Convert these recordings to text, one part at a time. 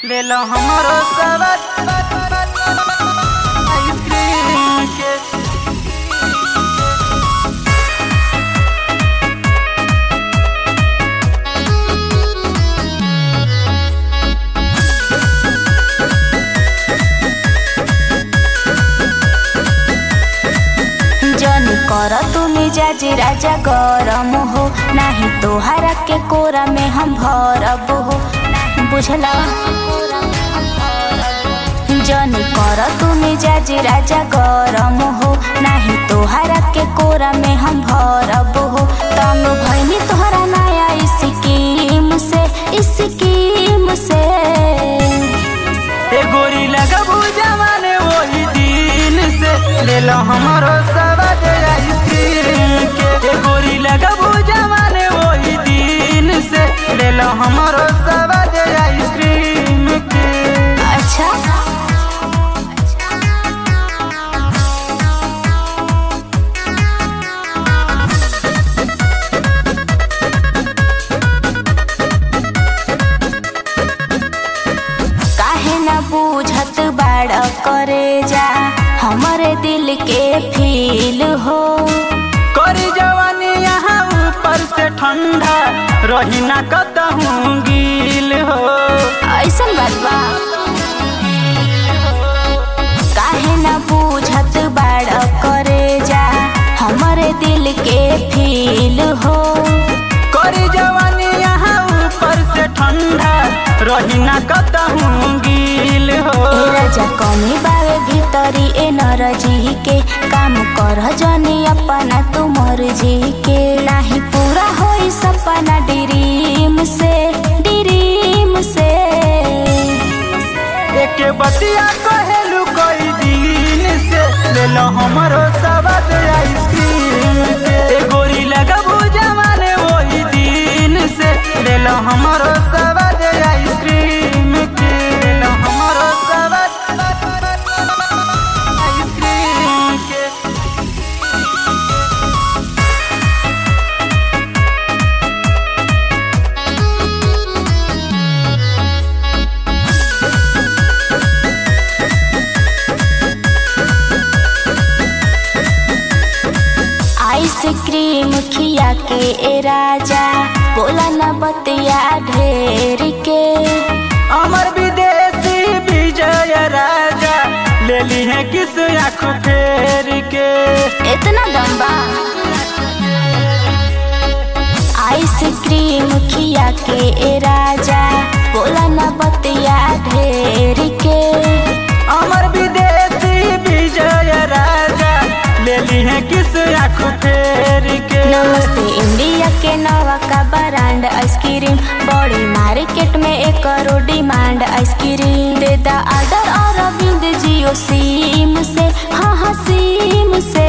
ले लो हमारो सवाद आइसक्रीम के। जनी कर तुमी जाजी राजा गरम हो, नाही तोहरा के कोरा में हम भरब हो, बुझला। जनी कर तुमी जाजी राजा गरम हो, नाही तोहरा के कोरा में हम भरब हो। तंग भइनी तोहरा नया स्कीम से, स्कीम से। ए गोरी लगबू जमाने वही दिन से, ले लो हमारो सवाद आइसक्रीम के। ए गोरी लगबू जमाने वही दिन से, ले लो हमारो सवाद आइसक्रीम के। अच्छा बूझत बाड़ करे जा हमारे दिल के फील हो। करी जवानी यहाँ ऊपर से ठंडा, रही ना कतहूँ गील हो। ऐसा बात बा, काहे ना बूझत बाड़ करे जा हमारे दिल के फील हो। करी जवानी यहाँ ऊपर से ठंडा, रही ना कतहूँ गील हो। राजा कमी बावे भीतरी ए नरजी के, काम कर जनी अपना तू मर्जी के। नाही पूरा होई सपना ड्रीम से, ड्रीम से। एक बतिया कहेलू कोई दिन से, ले लो हमारो सवाद आइसक्रीम के। ए गोरी लगबू जमाने वही दिन से, ले लो हमारो सवाद आइसक्रीम के। ले लो हमारो सवाद आइसक्रीम के। आइसक्रीम खिया के ए राजा, बोला न बतिया ढेर के। अमर विदेशी विजय राजा, ले ली है किस आँख फेर के। इतना दम्बा आइसक्रीम खिया के ए राजा, बोला न बतिया ढेर के। अमर विदेशी विजय राजा, ले ली है किस आँख फेर के। नमस्ते इंडिया के नवा का ब्रांड आइसक्रीम, बड़ी मार्केट में एक करोड़ डिमांड आइसक्रीम। दे दा ऑर्डर और अरविंद जियो सिम से, हाँ हाँ सिम से।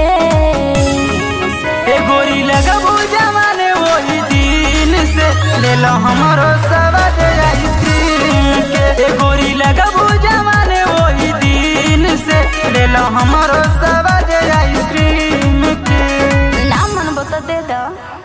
ए गोरी लगबू जमाने वही दिन से, ले लो हमारो सवाद आइसक्रीम के। ए गोरी लगबू जमाने वही दिन से, ले लो हमारो सवाद आइसक्रीम के। ना मन बता दे दो।